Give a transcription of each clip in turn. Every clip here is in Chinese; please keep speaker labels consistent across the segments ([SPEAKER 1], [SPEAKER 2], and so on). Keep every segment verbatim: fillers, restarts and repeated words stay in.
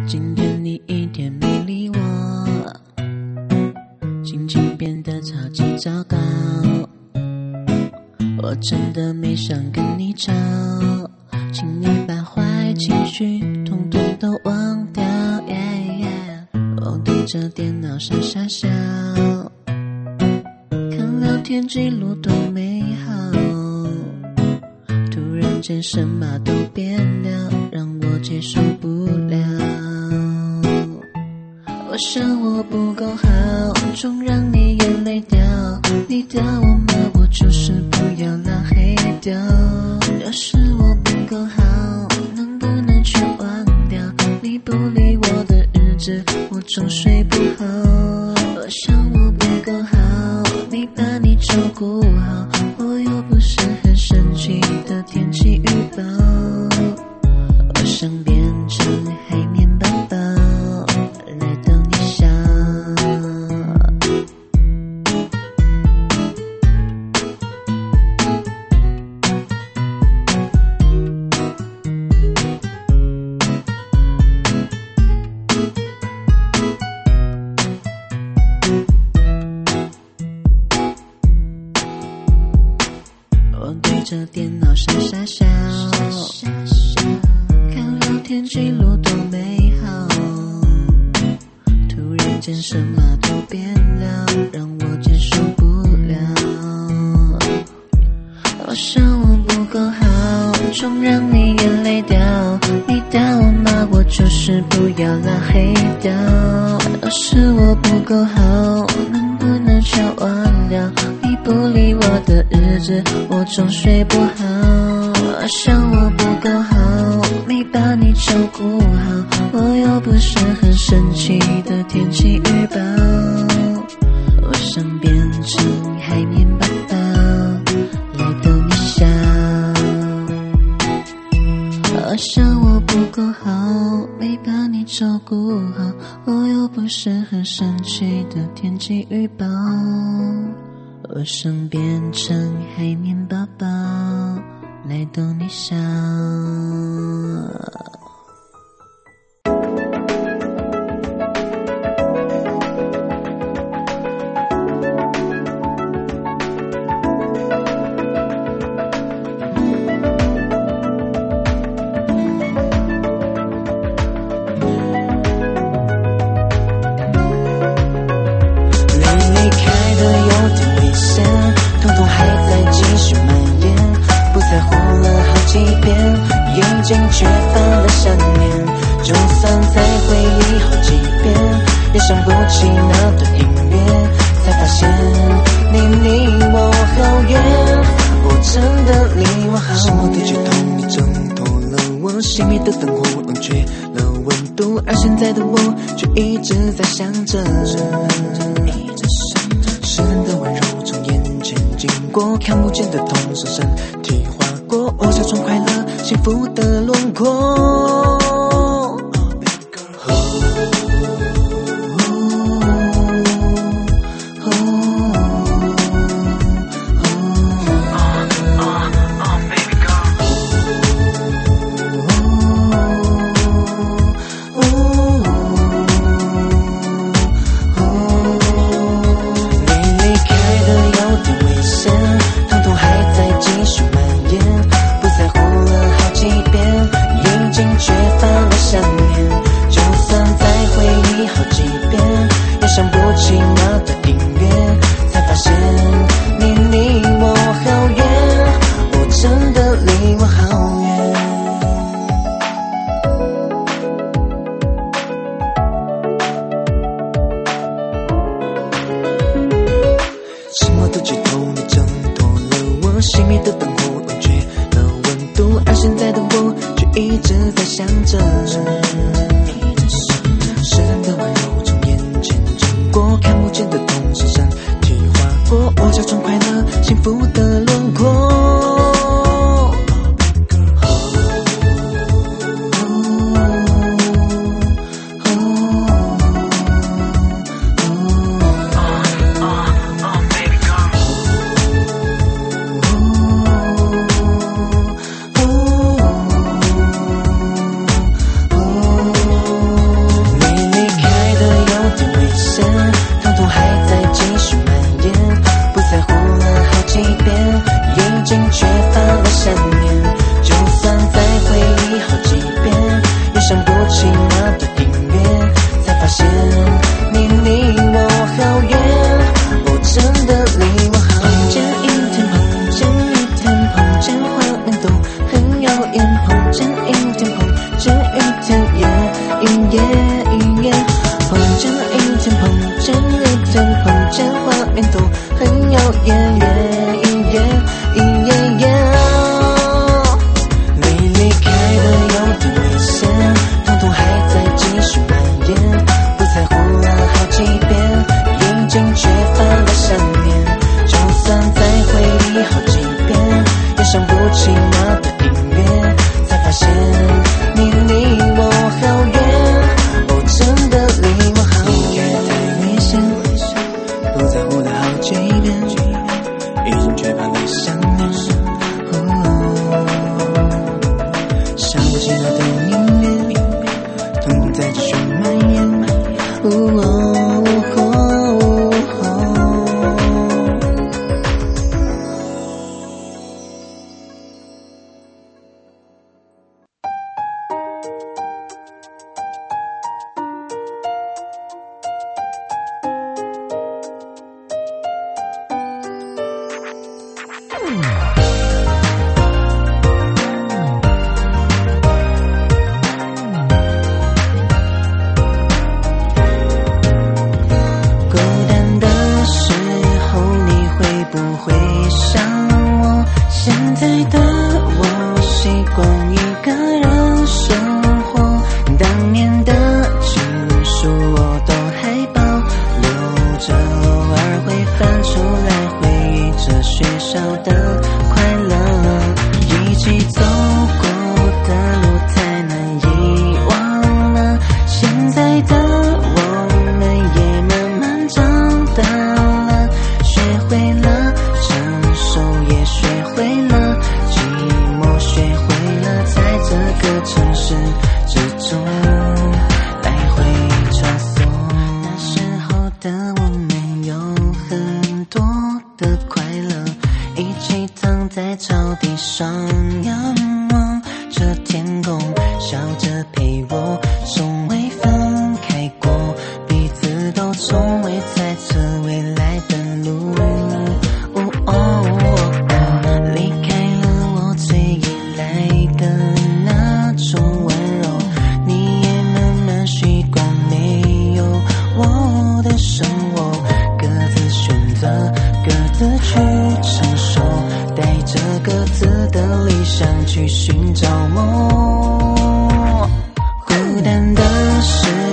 [SPEAKER 1] 今天你一天没理我，心情变得超级糟糕。我真的没想跟你吵，请你把坏情绪统统都忘掉。yeah, yeah 我对着电脑傻傻笑，看聊天记录多美好。突然间什么都变了，让我接受不了。我想我不够好，总让你眼泪掉。你叫我吗？我就是不要拉黑掉。要是我不够好，能不能全忘掉？你不理我的日子，我总睡不好。我想我不够好，没把你照顾好。我又不是很神奇的天气预报。我想变成海绵宝宝，来逗你笑。我对着电脑傻傻笑，看聊天记录多美好。突然间什么都变了，让我接受不了。我想我不够好，总让你眼泪掉。你打我骂我就是不要拉黑掉。要是我不够好，能不能全忘掉？你不理我的日子，我总睡不好。我想我不够好，没把你照顾好。我又不是很神奇的天气预报。我想变成海绵宝宝，来逗你笑。我想我不够好，没把你照顾好。我又不是很神奇的天气预报。我想变成海绵宝宝，来逗你笑。
[SPEAKER 2] 眼睛却泛了想念，就算再回忆好几遍，也想不起那段音乐，才发现你离我好远。我真的离我好远，什么都觉痛，你挣脱了我熄灭的灯火，冷却了温度，而现在的我却一直在想着，世人的温柔从眼前经过，看不见的痛深深体划过，我假装快乐幸福的轮廓。熄灭的灯火冷却了温度，而现在的我却一直在想着，世人的温柔从眼前经过，看不见的痛深深体划过，我假装快乐幸福的轮廓。 起那段音乐，才发现你离我好远，我真的离我好远。碰见一天，碰见一天，碰见画面都很耀眼，碰见一天，碰见一天，夜一夜一夜，碰见一天，碰见一天，碰见画面都很耀眼，夜一夜一夜夜。你离开的有点危险，痛痛还在继续蔓延，不在乎了好几遍，已经缺乏了想念。就算再回忆好几遍，也想不起那段音乐，才发现你离我好远，哦，真的离我好远。太危险，不在乎了好几遍，已经缺乏了想念。想不起那段音乐，痛痛在继续蔓延。哦哦哦孤单的时候，你会不会想我？现在的我习惯一个人生活，当年的情书我都还保留着，偶尔会翻出来回忆着学校的快乐，一起走过的路太难遗忘了，现在的我们也慢慢长大了，学会了成熟，也学会了寂寞，学会了在这个城市之中来回穿梭。那时候的我们有很多的快乐，一起躺在草地上仰望着天空，笑着陪我，从未分开过，彼此都从未猜测未来的路。哦哦哦，离开了我最依赖的那种温柔，你也慢慢习惯没有我的生活，各自选择，各自去承受，带着各自的理想去寻找梦。孤单的时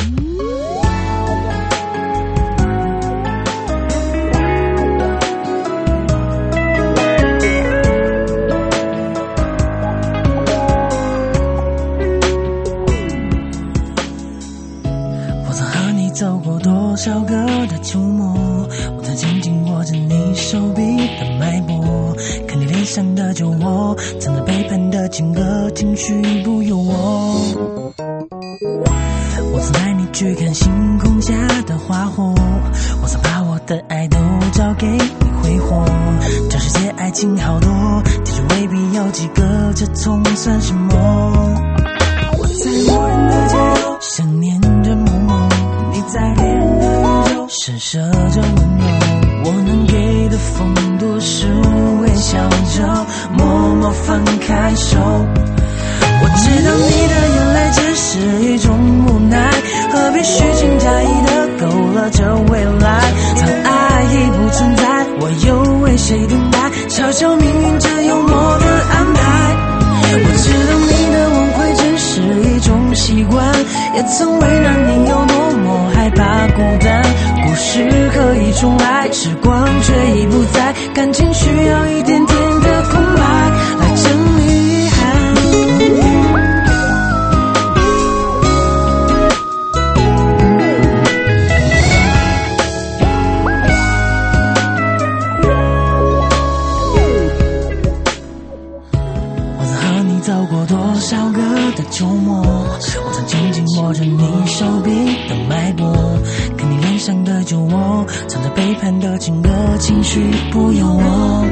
[SPEAKER 3] 走过多少个的秋末，我曾紧紧握着你手臂的脉搏，看你脸上的酒窝，藏着背叛的情歌，情绪不由我。我曾带你去看星空下的花火，我曾把我的爱都交给你挥霍。这世界爱情好多，其实未必有几个，这总算什么？我在无人的街头，想念着某某。你在别人的宇宙，施舍着温柔，我能给的风度是微笑着默默放开手。我知道你的眼泪只是一种无奈，何必虚情假意的勾勒着未来？当爱已不存在，我又为谁等待？悄悄命运这幽默的安排。我知道你的挽回只是一种习惯，也曾为难你有多么害怕孤单。故事可以重来，时光却已不在，感情需要一点点的空白来整理遗憾。我曾和你走过多少个的周末，我曾紧紧握着你手臂的脉搏，看你脸上的酒窝，藏着背叛的情歌，情绪不由我。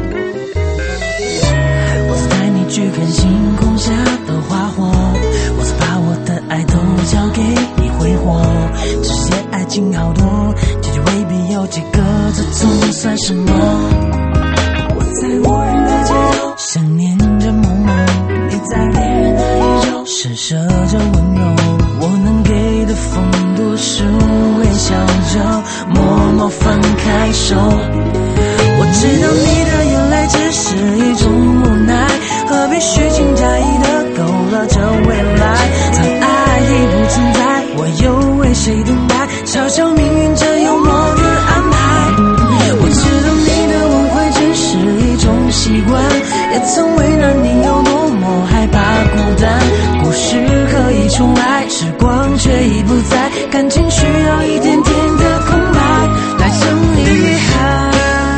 [SPEAKER 3] 我曾带你去看星空下的花火，我曾把我的爱都交给你挥霍。这些爱情好多，结局未必有几个，这总算什么？我在无人的街头，想念着某某。你在别人的宇宙，施舍着温柔，我能给的风度是微笑着默默放开手。我知道你的眼泪只是一种无奈，何必虚情假意的勾勒着未来？当爱已不存在，我又为谁等待？悄悄命运这幽默的安排。我知道你的挽回只是一种习惯，也曾为难你有多么害怕孤单。故事可以重来，时光却已不在，感情需要一点点的空白来整理遗憾。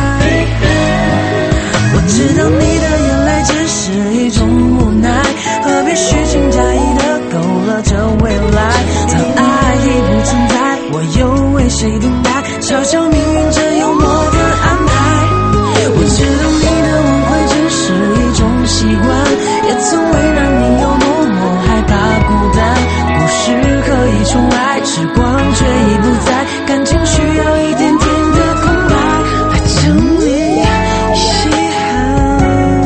[SPEAKER 3] 我知道你的眼泪只是一种无奈，何必虚情假意的勾勒着未来？当爱已不存在，我又为谁等待？悄悄命运这幽默的安排。我知道你的挽回只是一种习惯，也曾为难你有多么害怕孤单。故事可以重来，时光却已不在，感情需要一点点的空白来整理遗憾。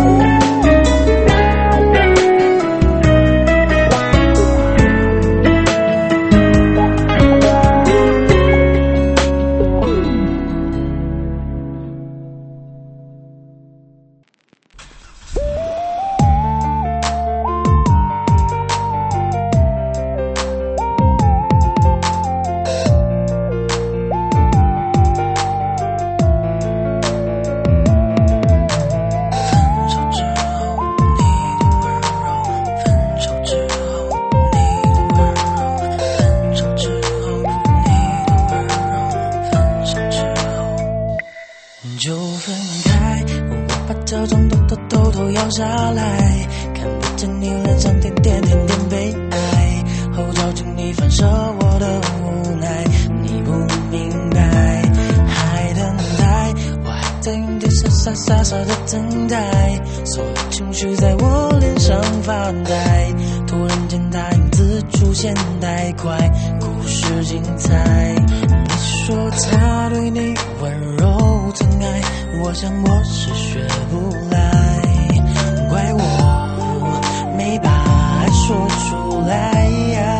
[SPEAKER 3] 就分开，我把这种偷偷偷偷摇下来，看不见你脸上点点点点悲哀，后照镜你反射我的无奈，你不明白，还等待，我还在原地傻傻傻傻的等待，所有情绪在我脸上发呆，突然间大影子出现太快，故事精彩。你说他对你温柔疼爱，我想我是学不来，怪我没把爱说出来。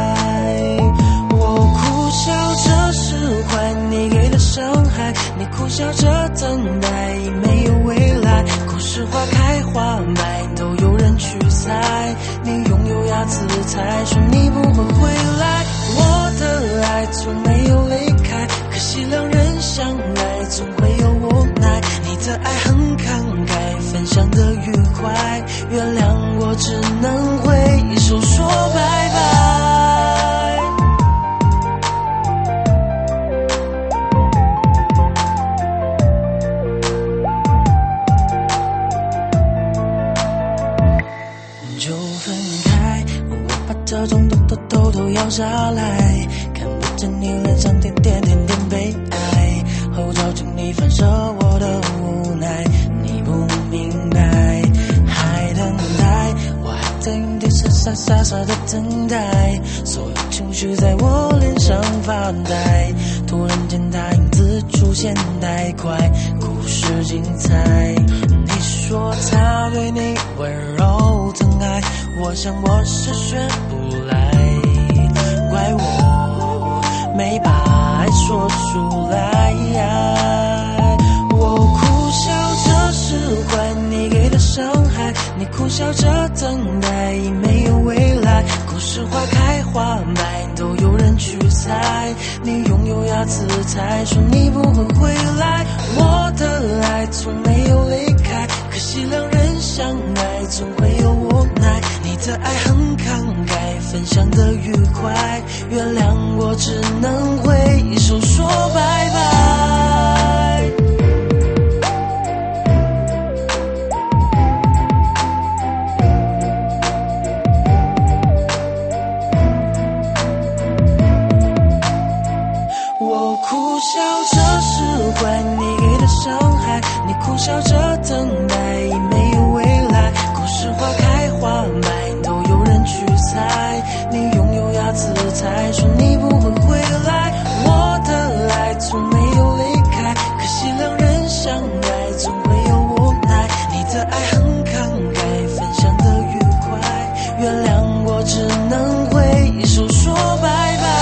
[SPEAKER 3] 我苦笑着释怀你给的伤害，你苦笑着等待没有未来，故事花开花败都有人去猜，你拥有呀姿态，说你不会回来，我的爱从没有离开，可惜两人相爱总会有无奈。你的爱很慷慨，分享的愉快，原谅我只能挥手说拜拜。就分开，我把这种偷偷偷偷咬下来，看不见你脸上点点点点悲哀，后照镜里反射我的无奈，你不明白，还等待，我还在原地傻傻傻傻的等待，所有情绪在我脸上发呆，突然间他影子出现太快，故事精彩。你说他对你温柔疼爱，我想我是学不来，怪我没把爱说出来。我苦笑着释怀你给的伤害，你苦笑着等待已没有未来，故事花开花败都有人去猜，你拥有呀姿态，说你不会回来。我的爱从没有离开，可惜两人相爱总会有无奈，你的爱很慷慨，分享的愉快，原谅我只能挥手说拜拜。我苦笑着释怀你给的伤害，你苦笑着等待已没有未来，故事花开花败都有人去猜，你拥有呀姿态，说你不会回来。我的爱从没有离开，可惜两人相爱总会有无奈，你的爱很慷慨，分享的愉快，原谅我只能挥手说拜拜。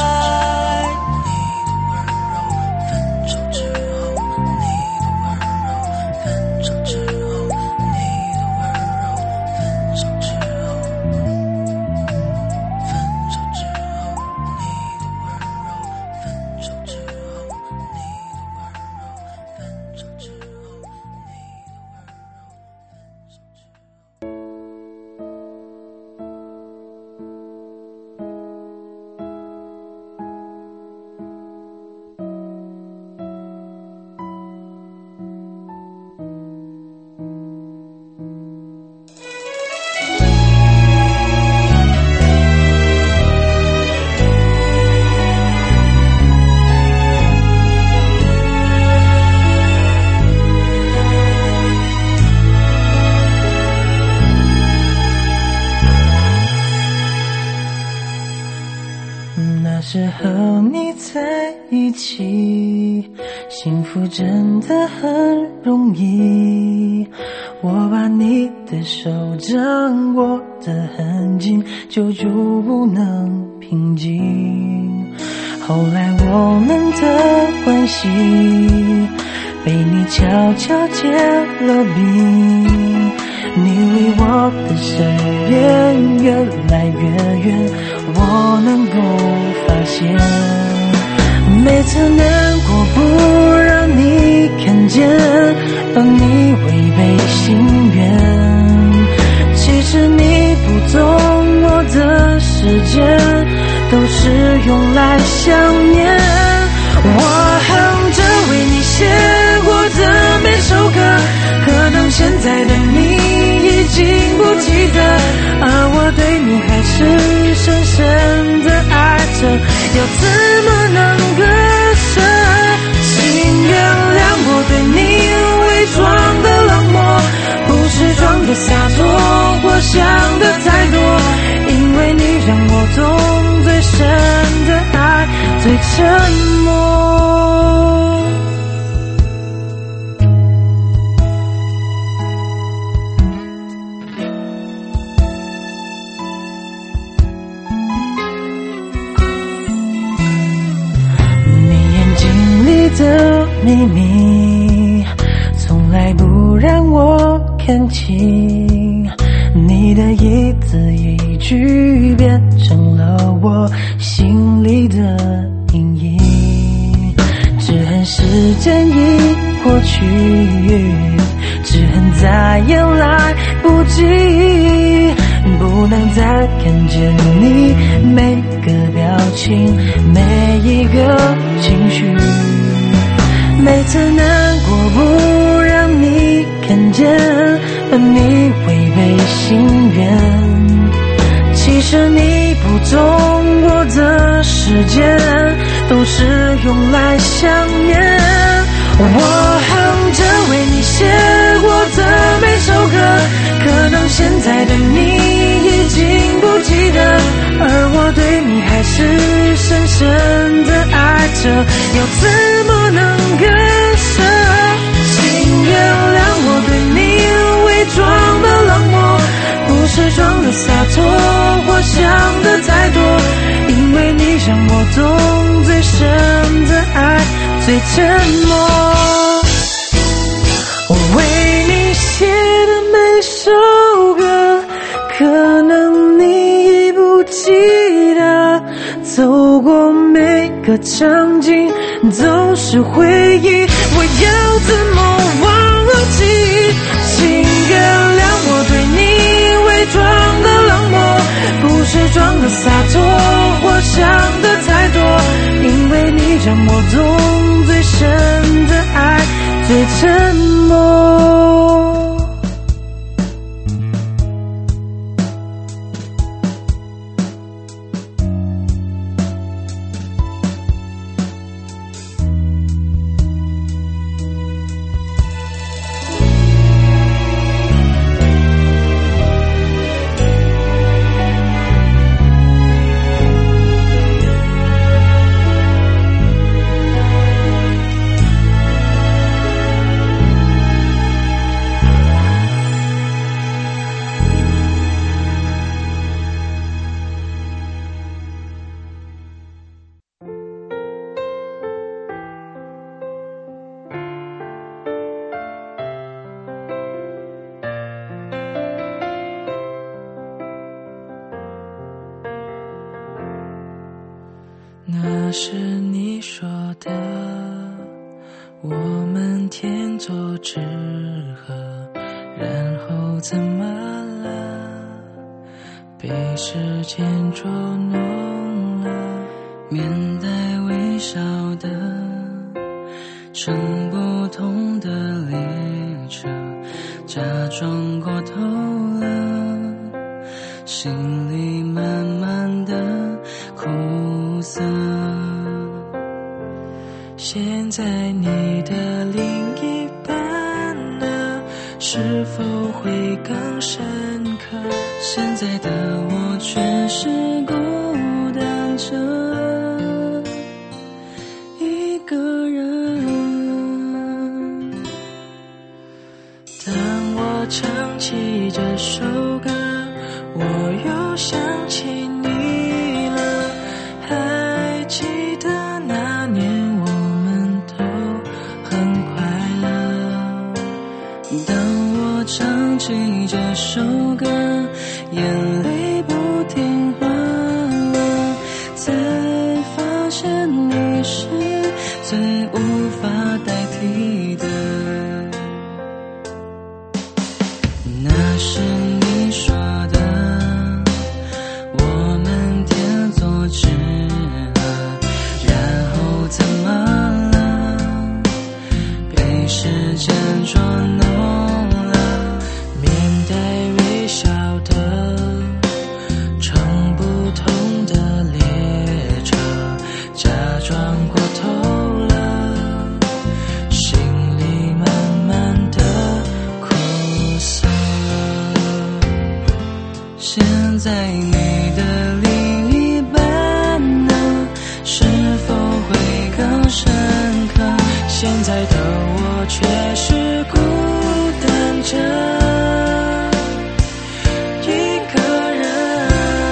[SPEAKER 3] 那时和你在一起，幸福真的很容易，我把你的手掌握得很紧，久久不能平静。后来我们的关系被你悄悄结了冰，你离我的身边越来越远，我能够发现，每次难过不让你看见，帮你违背心愿，其实你不懂我的时间都是用来想念，我哼着为你写过的每首歌，可能现在的你已经不记得，而我对你还是深深的爱着，要怎么能割舍？请原谅我对你伪装的冷漠，不是装的洒脱或想的太多，因为你让我懂最深的爱最沉默。的秘密从来不让我看清，你的一字一句变成了我心里的歉已过去，只恨再也来不及，不能再看见你每个表情，每一个情绪。每次难过不让你看见，而你违背心愿。其实你不懂我的时间，都是用来想念。我哼着为你写过的每首歌，可能现在的你已经不记得，而我对你还是深深的爱着，又怎么能割舍？请原谅我对你伪装的冷漠，不是装的洒脱或想的太多，因为你让我懂最深的爱最沉默。我为你写的每首歌，可能你已不记得，走过每个场景都是回忆，我要怎么忘记？请原谅我对你伪装的冷漠，不是装的洒脱或想的太多，因为你让我懂最深的爱最沉默。那是你说的，我们天作之合，然后怎么了？被时间捉弄了，面带微笑的乘不同的列车，假装过头了，心里慢慢的苦涩。现在你的另一半呢？是否会更深刻？现在的我却是孤单着一个人。当我唱起这首歌，我又想起你了，还记得那年我们都很快乐。当我唱起这首歌，眼泪不停滑落，才发现你是最无法代替的。那是你说的，我们天作之合，然后怎么了？被时间捉弄了，面带微笑的乘不同的列车，假装过头了，心里慢慢的苦涩。现在你的另一半呢？是否会更深刻？现在的我却是孤单着一个人。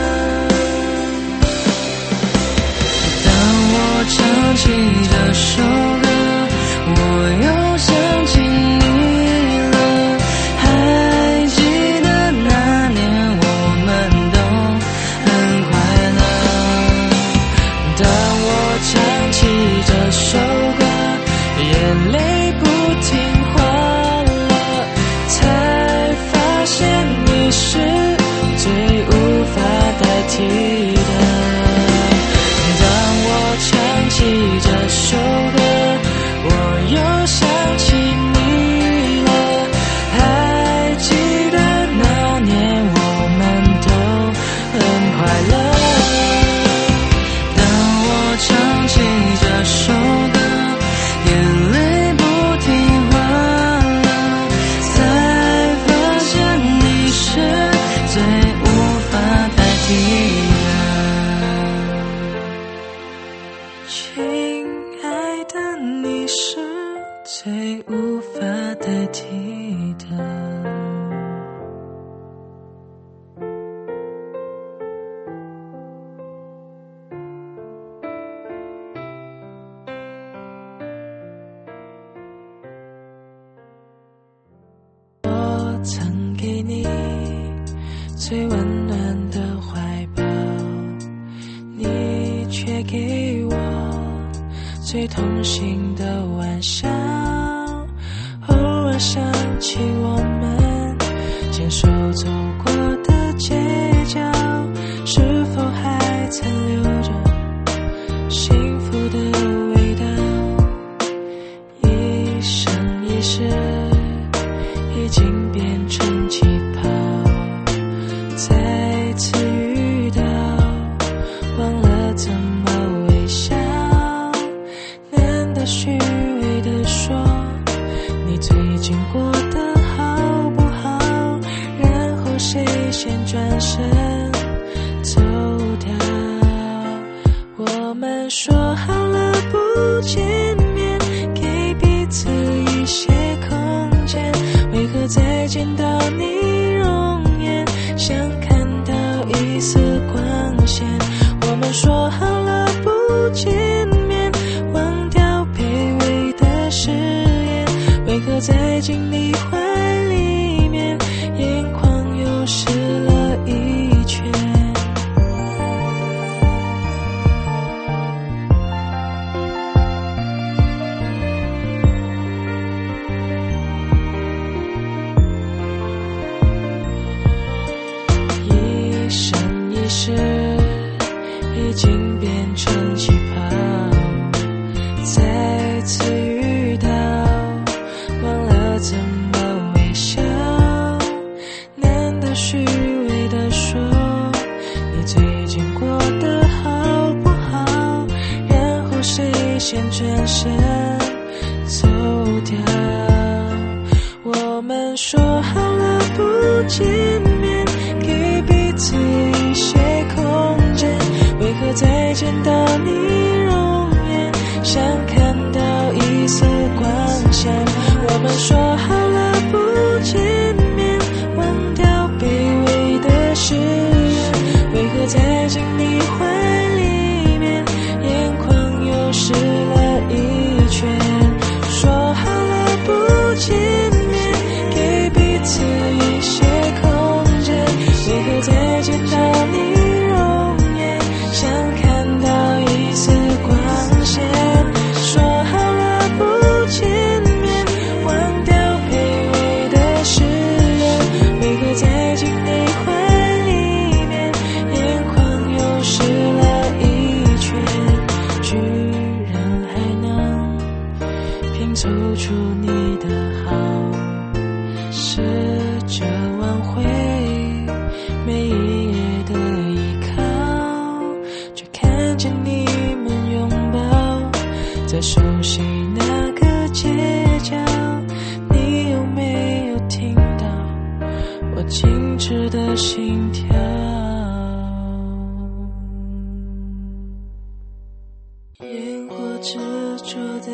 [SPEAKER 3] 当我唱起这首歌，我又想起你了，还记得那年我们都很快乐。当我唱起这首歌， 眼泪不听话了，才发现你是最无法代替的。当我唱起这首歌，我又想起你了，还记得那年我们都很快乐。当我唱起这首歌，眼泪不听话了，才发现你是最无法代替的。亲爱的，你是最无法代替的。我曾给你最温暖的怀抱，你却给我最痛心的玩笑。偶尔想起我们牵手走过的街角，是否还残留着幸福的味道？一生一世已经变成气泡，再次遇到忘了怎么微笑。难得虚伪的说你最近过得好不好，然后谁先转身走掉。我们说好了不见面，给彼此一些空间，为何再见到你容颜，想看到一丝光线。我们说好了不见面，忘掉卑微的誓言，为何在进你怀里面，眼眶又湿了一圈。一生一世已经变成气泡，再次遇到忘了怎么微笑。难得虚伪的说你最近过得好不好，然后谁先转身走掉。我们说好了不见面，给彼此一些空间，为何再见到你容颜，想看到一丝光线。我们说好了不见面，忘掉卑微的誓言，为何在进你怀里面，眼眶又湿了一圈。说好了不见面，给彼此一些空间，为何再见到你容颜，想看到一丝光线。说好了不见面，忘掉卑微的誓言，为何在进你怀里面，眼眶又湿了一圈。居然还能拼凑出你的好，试着挽回每一页的依靠，却看见你们拥抱在熟悉那个街角。你有没有听到我静止的心跳？烟火执着的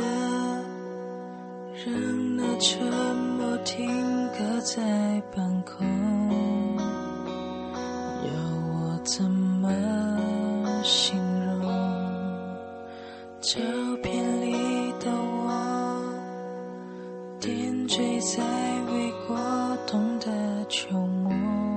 [SPEAKER 3] 让那沉默停格在半空，要我怎么形容？照片里的我，点缀在未过冬的秋末，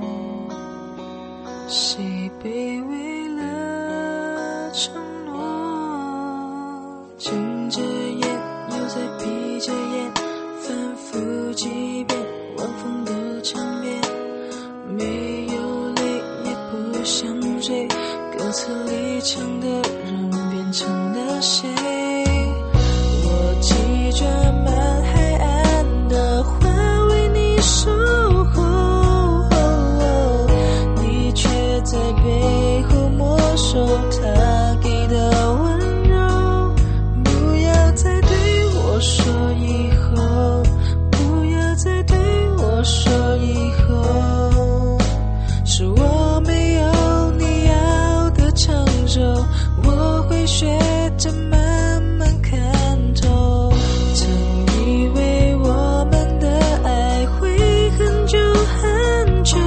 [SPEAKER 3] 谁卑微了承诺？睁着眼又在闭着眼，反复几遍，晚风都缠绵，没有泪也不想睡，歌词里唱的人变成了谁？我骑着满海岸的花为你守候，你却在背后没收他给的温柔。不要再对我说以后，不要再对我说以后，是我没有你要的长久，我会学着慢慢看透。曾以为我们的爱会很久很久，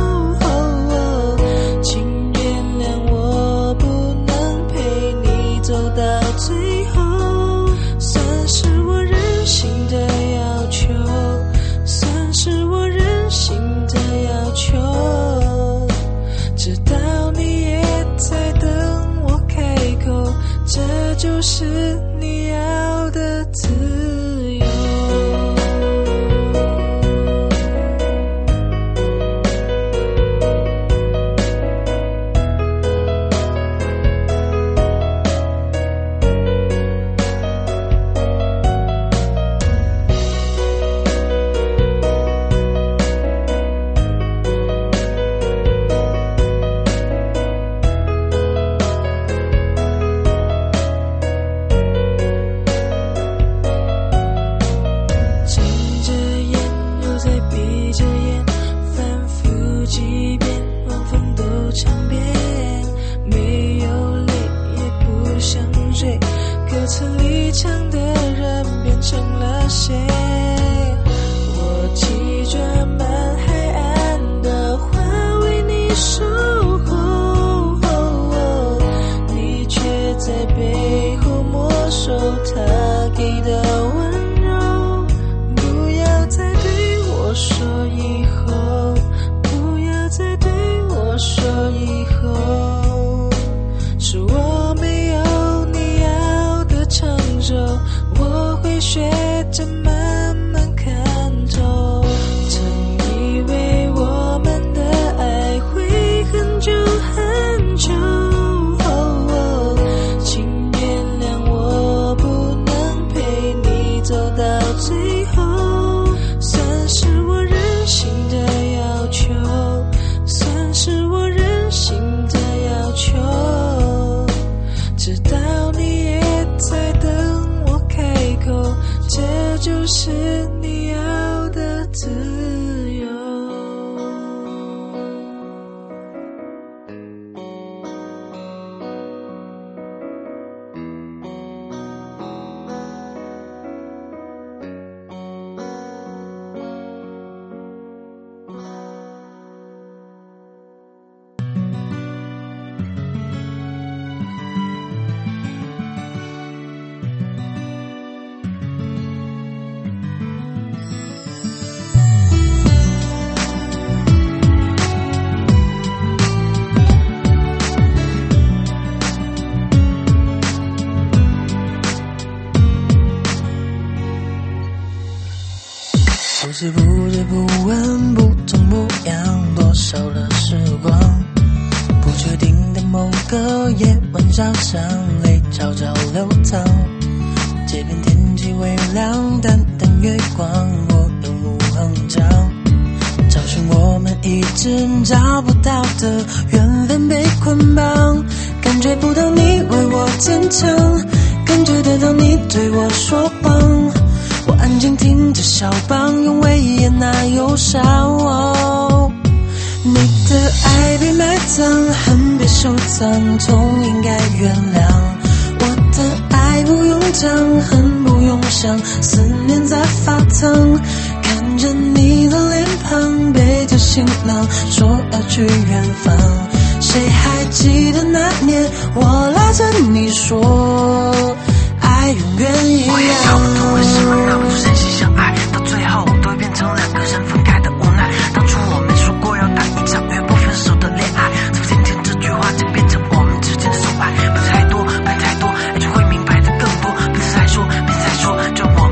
[SPEAKER 3] 请原谅我不能陪你走到最后，算是我任性的要求，算是我任性的要求，知道你也在等我开口，这就是你要的自由。歌词里唱的人变成了谁？我骑着满海岸的花为你守候，你却在背后没收他给的温柔。不要再对我说以后，不要再对我说以后，是我没有长久，我会学着慢慢看透。曾以为我们的爱会很久很久，请原谅我不能陪你走到最后，算是我任性的要求，算是我任性的要求，知道你也在等我开口，这就是你要的自由。不知不觉不闻不痛不痒，多少了时光，不确定的某个夜晚早上，泪悄悄流淌，街边天气微凉，淡淡月光，我永无恒长，找寻我们一直找不到的缘分被捆绑，感觉不到你为我坚强，感觉得到你对我说谎，我安静听着肖邦，用威严那忧伤。哦，你的爱被埋葬，恨被收藏，痛应该原谅。我的爱不用讲，恨不用想，思念在发烫。看着你的脸庞，背着行囊，说要去远方。谁还记得那年，我拉着你说，爱永远一样。
[SPEAKER 4] 我也搞不懂为什么那么多人心相爱，到最后都会变成两个人分开的无奈。当初我们说过要谈一场永不分手的恋爱，从今天这句话就变成我们之间的宠爱。不太多，不太多，爱就会明白的更多。别再说，别再说，就我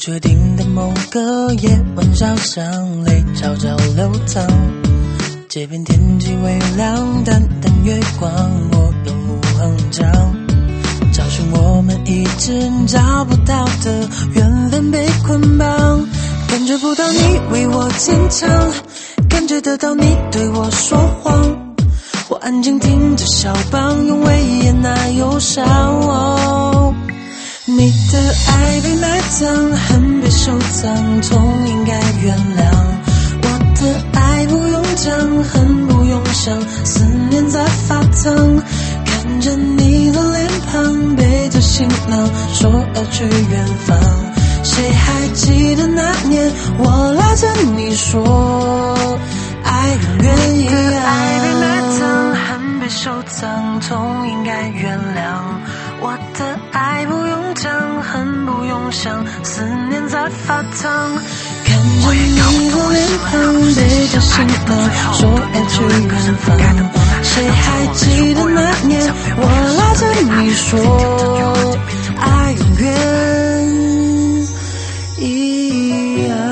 [SPEAKER 3] 确定的某个夜晚，小巷里悄悄流淌，街边天气微凉，淡淡月光，我游路哼唱，找寻我们一直找不到的缘分被捆绑，感觉不到你为我坚强，感觉得到你对我说谎，我安静听着肖邦，用威严那忧伤。哦，你的爱被埋葬，恨被收藏，痛应该原谅。我的爱不用讲，恨不用想，思念在发烫。看着你的脸庞，背着行囊，说要去远方。谁还记得那年，我拉着你说，爱永远一样。我的爱被埋葬，恨被收藏，痛应该原谅。我的爱不用讲，恨不用想，思念在发烫。看着你的脸庞，背着行囊，说要去远方。谁还记得那年，我拉着你说，爱永远一样。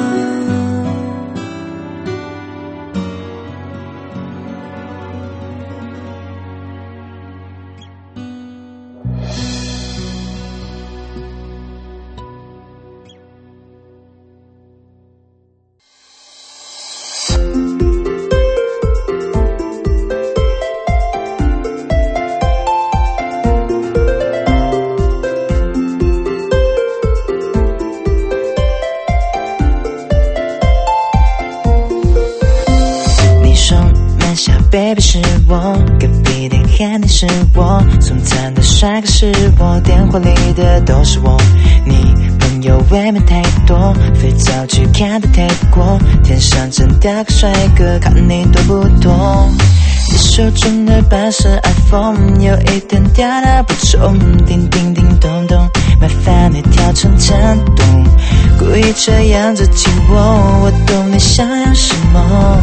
[SPEAKER 2] Baby 是我，隔壁的汉你是我，送餐的帅哥是我，电话里的都是我。你朋友未免太多，肥皂剧看得太过，天上真的个帅哥，看你多不多。你手中的白色 iPhone 有一点点的不重，叮叮叮咚咚，麻烦你调成震动，故意这样子亲我，我懂你想要什么。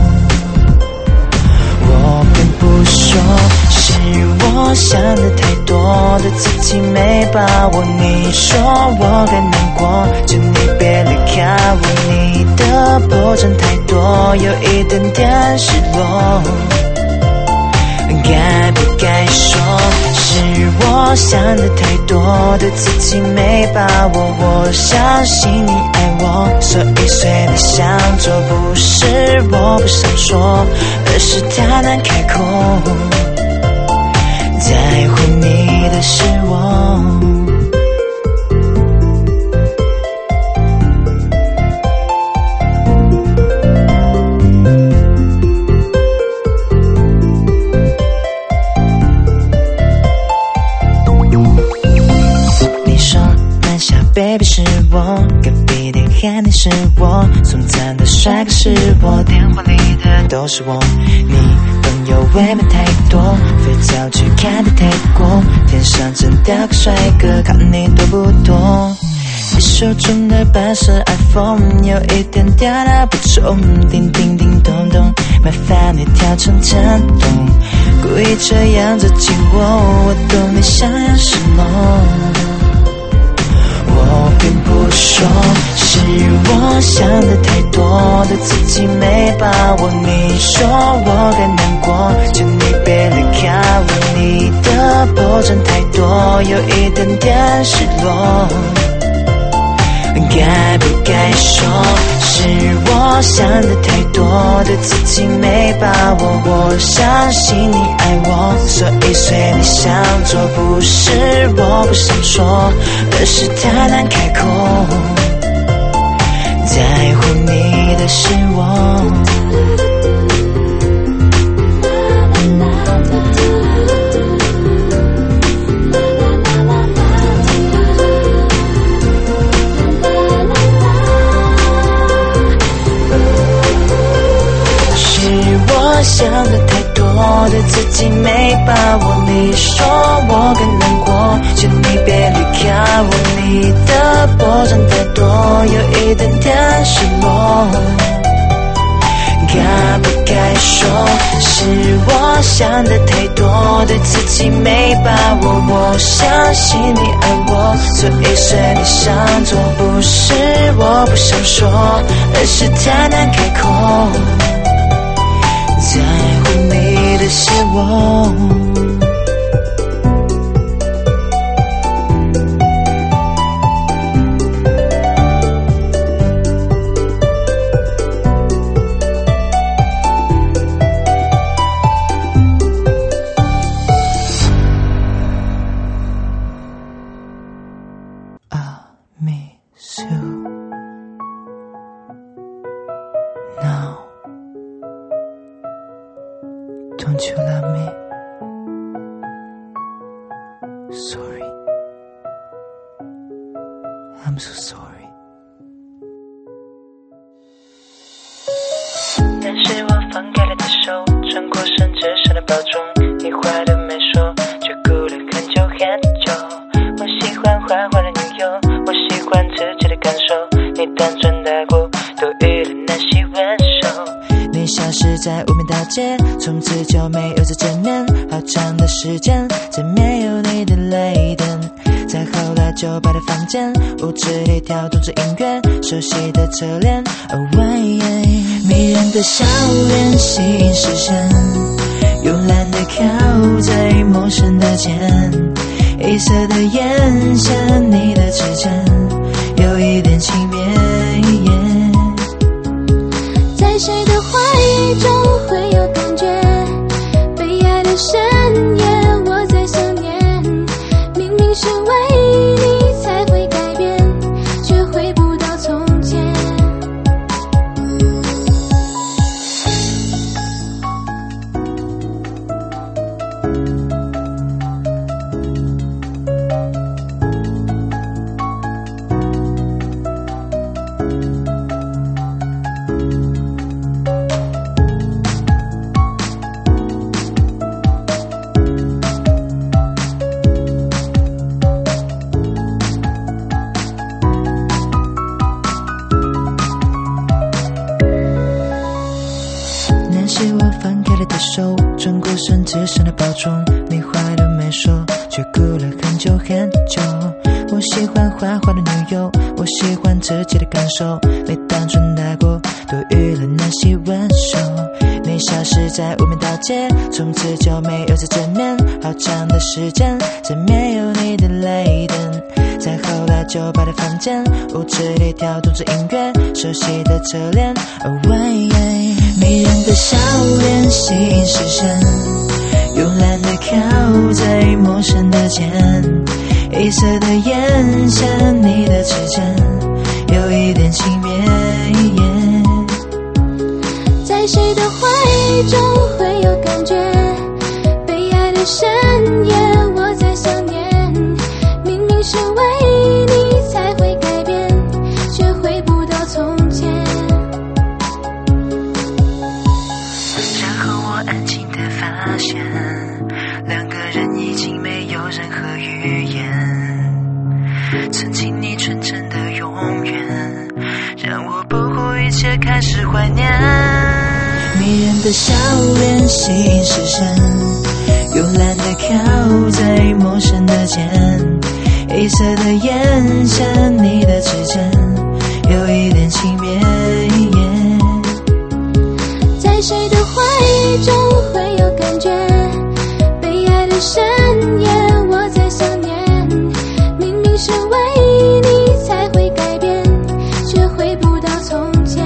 [SPEAKER 2] 我并不说，是我想的太多，对自己没把握。你说我该难过，就你别离开我。你的波折太多，有一点点失落。该不该说，是我想的太多，对自己没把握。我相信你爱我，所以随你想做，不是我不想说，而是太难开口。在乎你的是我。Baby 是我，隔壁的汉你是我，送餐的帅哥是我，电话里的都是我。你朋友未免太多，肥皂剧看得太过，天上真的个帅哥，看你多不多。你手中的白色 iPhone 有一点点的不重，叮叮叮咚咚，麻烦你调成震动，故意这样子亲我，我懂你想要什么。我并不说，是我想的太多，对自己没把握。你说我该难过，就你别离开我。你的波折太多，有一点点失落。该不该说，是我想的太多，对自己没把握。我相信你爱我，所以随你想做，不是我不想说，而是太难开口。在乎你的是我。我想的太多，对自己没把握。你说我该难过，就你别离开我。你的波折太多，有一点点失落。该不该说，是我想的太多，对自己没把握。我相信你爱我，所以随你上座。不是我不想说，而是太难开口。在乎你的是我。
[SPEAKER 3] Don't you love me? Sorry. I'm so sorry.
[SPEAKER 2] 那是我放开了的手，穿过绳子上的包装，你话都没说，却哭了很久很久。我喜欢花花的女友，我喜欢自己的感受，你单纯带过，多余了那些温柔。你消失在无名大街，从此就没有再见面，好长的时间，再没有你的泪灯。再后来酒吧的房间，舞池里跳动着音乐，熟悉的侧脸，哦喂，迷人的笑脸吸引视线，慵懒的靠在陌生的肩，异色的眼线，你的指尖有一点轻蔑。
[SPEAKER 1] 在谁的怀中会有感觉，被爱的深夜我在想念，明明是为你才会改变，却回不到从前。
[SPEAKER 2] 是我放开了的手，穿过绳子上的包装，你话都没说，却哭了很久很久。我喜欢花花的女友，我喜欢自己的感受，没单纯带过，多余了那些温柔。你消失在无名大街，从此就没有再见面，好长的时间，再没有你的泪灯。再后来酒吧的房间，舞池里跳动着音乐，熟悉的侧脸，哦喂，迷人的笑脸吸引视线，慵懒的靠在陌生的肩，异色的眼线，你的指尖有一点轻蔑。
[SPEAKER 1] 在谁的怀中会有感觉，被爱的深夜我在想念，明明是为你才会改变，却回不到从前。
[SPEAKER 2] 然后我安静地发现，两个人已经没有任何语言。曾经你纯真的永远，让我不顾一切开始怀念。迷人的笑脸吸引视线，慵懒的靠在陌生的肩，异色的眼线，你的指尖有一点轻蔑。
[SPEAKER 1] 在谁的怀中会有感觉，被爱的深夜我在想念，明明是为你才会改变，却回不到从前。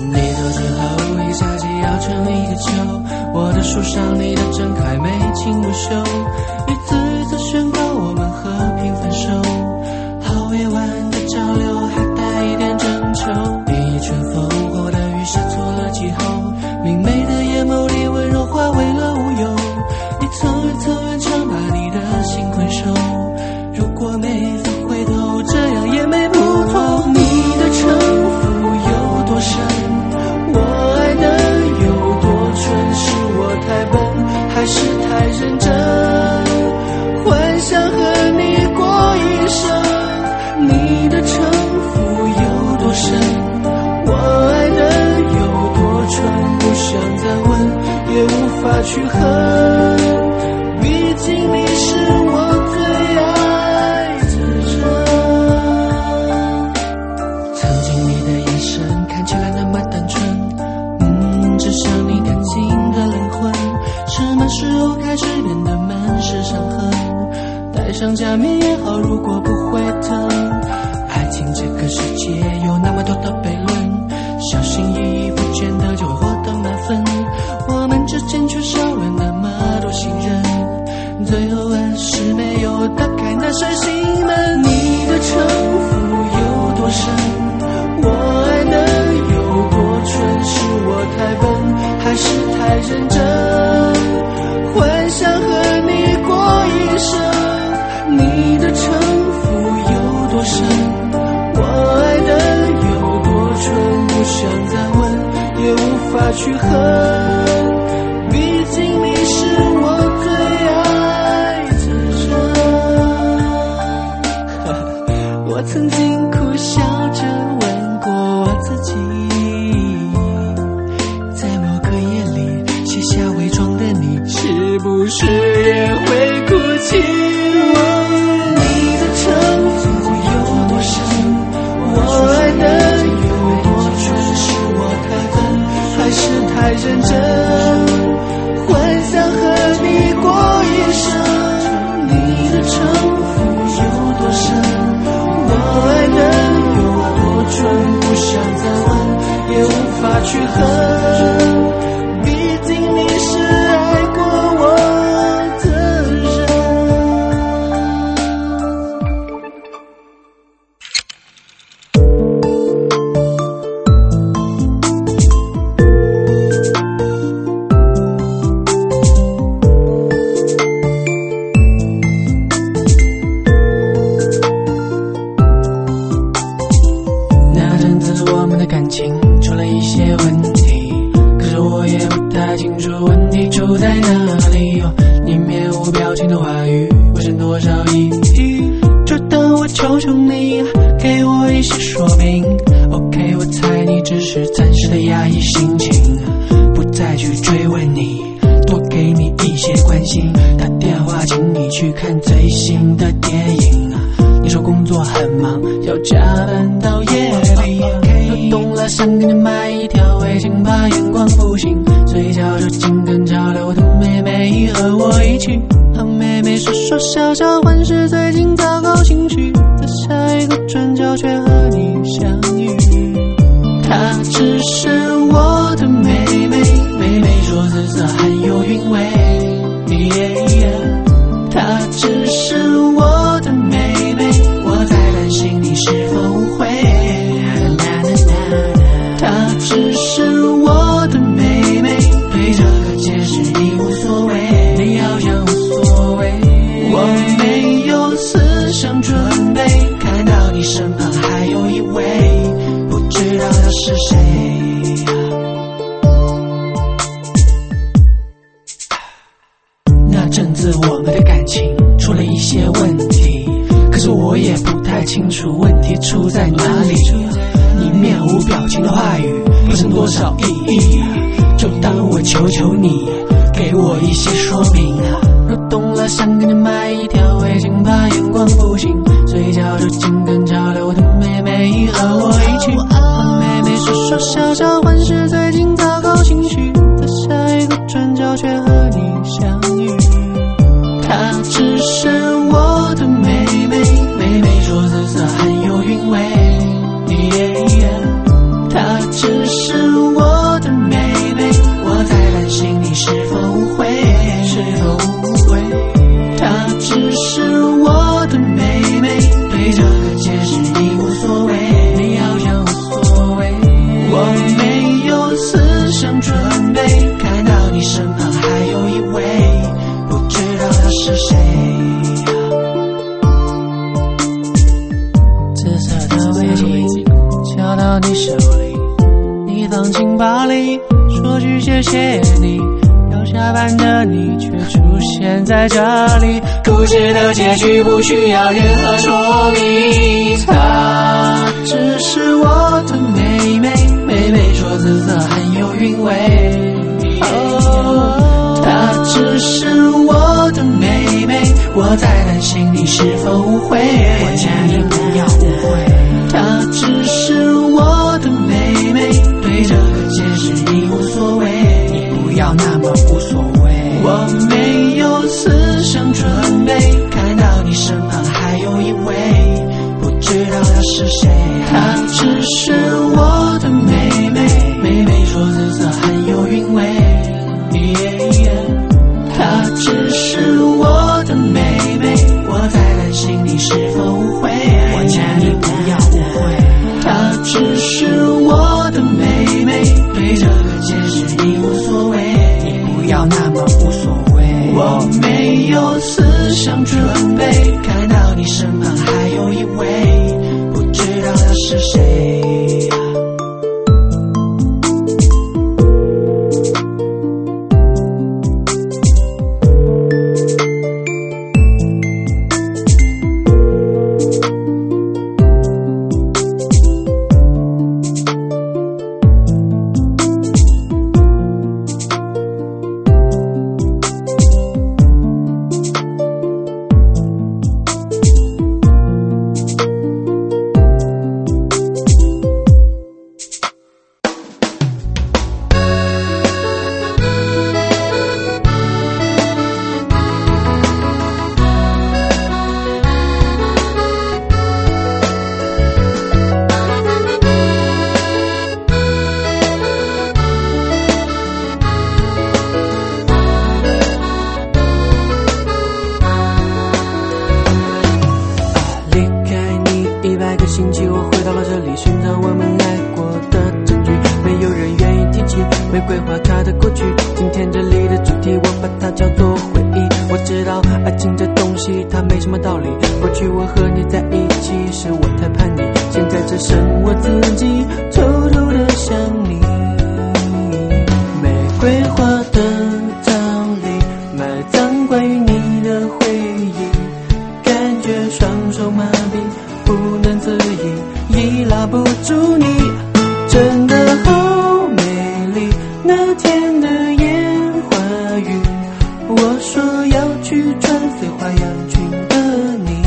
[SPEAKER 3] 你走之后，一下起要成一个球，我的树上你的真还没清不朽，一次一次宣告我们和平分手，好委婉的交流还带一点征求，一阵风或的雨下错了气候，明媚的眼眸里温柔化为了无忧，一层一层圆场把你的心困守，如果没法回头，这样也没不妥。你的城府有多深，我爱的有多蠢，是我太笨还是太认真，幻想和你过一生。你的城府有多深，我爱的有多蠢，不想再问也无法去恨，毕竟你是我最爱的人。曾经你的眼神看起来那么单纯，嗯，只像你干净的灵魂，什么时候开始变得满是伤痕，戴上假面也好，如果不会疼。爱情这个世界有那么多的悖论，小心翼翼不见得就会获得满分，我们之间却少了那么多信任，最后还是没有打开那扇心门。你的城府有多深，我爱的有多蠢，是我太笨还是太认真，幻想和你过一生。你的城府有多深，我爱的有多蠢，不想再问也无法去恨，毕竟你是我最爱的人。我曾经苦笑着问过我自己，在某个夜里写下伪装的你，是不是也会哭泣？你的城府有多深，我爱的有多蠢，是我太笨还是太认真，幻想和你过一生。你的城府有多深，我爱的有多蠢，不想再问也无法去恨，毕竟你是爱过我的人。那阵子我们的感情出了一些问题，可是我也不太清楚问题出在哪里，哦，你面无表情的话语不剩多少意义，就当我求求你给我一些说明。 OK， 我猜你只是暂时的压抑心情，不再去追问你，多给你一些关心，打电话请你去看最新的电影，你说工作很忙要加班到夜里，又动了想给你买一条围巾，怕眼光不行，嘴角就紧跟潮流的妹妹和我一起，和妹妹说说笑笑，换是最近糟糕情绪的下一个转角却和你相遇。她只是我的妹妹，妹妹说紫色很有韵味， yeah, yeah。 她只是我的妹妹，我在担心你是否误会，她只是我的妹妹，对这个解释你无所谓，你好像无所谓，我没有思想准备，看到你身旁还有一位，不知道他是谁。那阵子我们的感情出了一些问题，可是我也不太清楚问题出在哪里，你面无表情的话语不剩多少意义，就当我求求你给我一些说明，若懂了想给你买一条围巾，怕眼光不行，嘴角就紧跟潮流的妹妹和我一起，和妹妹说说笑笑，换是最近糟糕情绪的下一个转角却和你相遇。她只是我的妹妹，妹妹说紫色很有韵味， yeah, yeah。 她只是到你手里，你放进包里，说句谢谢你，要下班的你却出现在这里。故事的结局不需要任何说明，她只是我的妹妹，妹妹说紫色很有韵味。哦，她只是我的妹妹，我在担心你是否误会，我请你不要误会。她只是我的妹妹，对这个解释你无所谓，你不要那么无所谓。我没有思想准备，看到你身旁还有一位，不知道他是谁。她只是我的妹妹，妹妹说紫色很有韵味。她只是我的妹妹，我在担心你是否误会，我请你不要误会。她只是我的妹妹，对这个解释你无所谓，你不要那么无所谓。我没有思想准备，看到你身旁还有一位，不知道他是谁。星期我回到了这里，寻找我们爱过的证据，没有人愿意提起玫瑰花它的过去。今天这里的主题我把它叫做回忆。我知道爱情这东西它没什么道理，过去我和你在一起时我太叛逆，现在只剩我自己偷偷的想你。玫瑰花的葬礼，埋葬关于你的回忆，感觉双手麻痹不能自已，已拉不住你，真的好美丽。那天的烟花雨，我说要去穿碎花洋裙的你。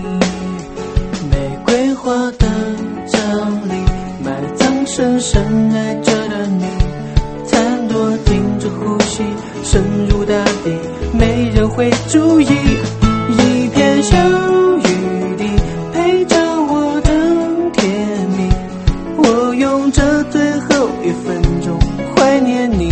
[SPEAKER 3] 玫瑰花的葬礼，埋葬深深爱着的你，残朵停止呼吸，深入大地，没人会注意。一片小雨滴陪着我等甜蜜，我用这最后一分钟怀念你。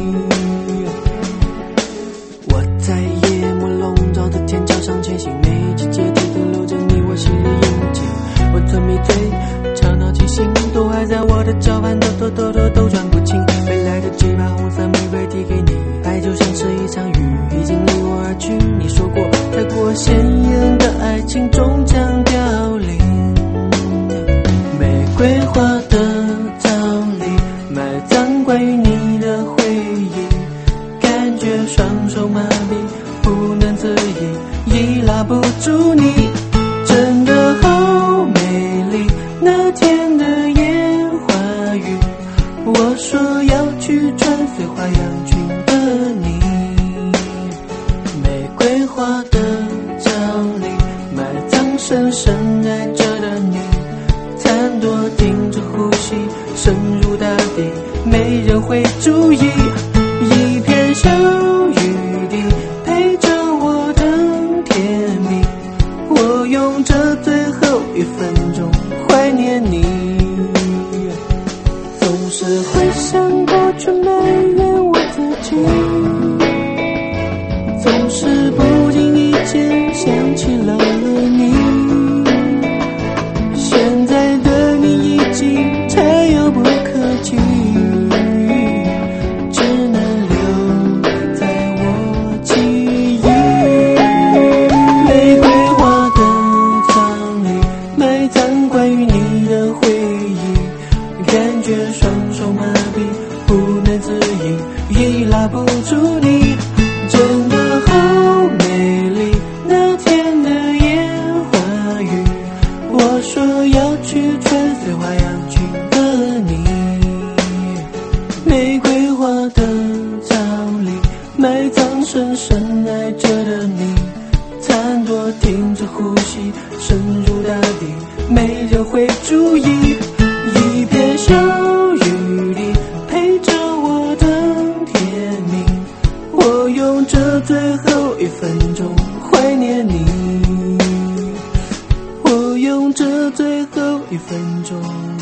[SPEAKER 3] 我在夜幕笼罩的天桥上前行，每一级阶梯都留着你我心里印记。我醉迷醉，吵闹清醒，都还在我的脚畔兜兜兜兜兜转不清。没来得及把红色玫瑰递给你，爱就像是一场雨，已经离我而去。你说过太过鲜艳的爱情终将凋零。玫瑰花的葬礼，埋葬关于你的回忆，感觉双手麻痹不能自已，已拉不住你，真的好美丽。那天的烟花雨，我说要去穿碎花洋裙的你。玫瑰花的葬礼，埋葬深深爱着的你，残朵停止呼吸，深入大地，没人会注意。一片小雨滴陪着我等甜蜜，我用这最后一分钟怀念你。总是会想过去埋怨我自己，总是不经意间想起了你。现在的你已经太遥不可及，只能留在我记忆。玫瑰花的葬礼，埋葬关于你的回忆， 感觉双手麻痹，不能自已，已拉不住你，真的好美丽。那天的烟花雨，我说要去春水花样去和你，玫瑰花的草里埋葬深深爱着的你，残朵停着呼吸，深入大地，没人会注意。一片小雨里陪着我等天明，我用这最后一分钟怀念你，我用这最后一分钟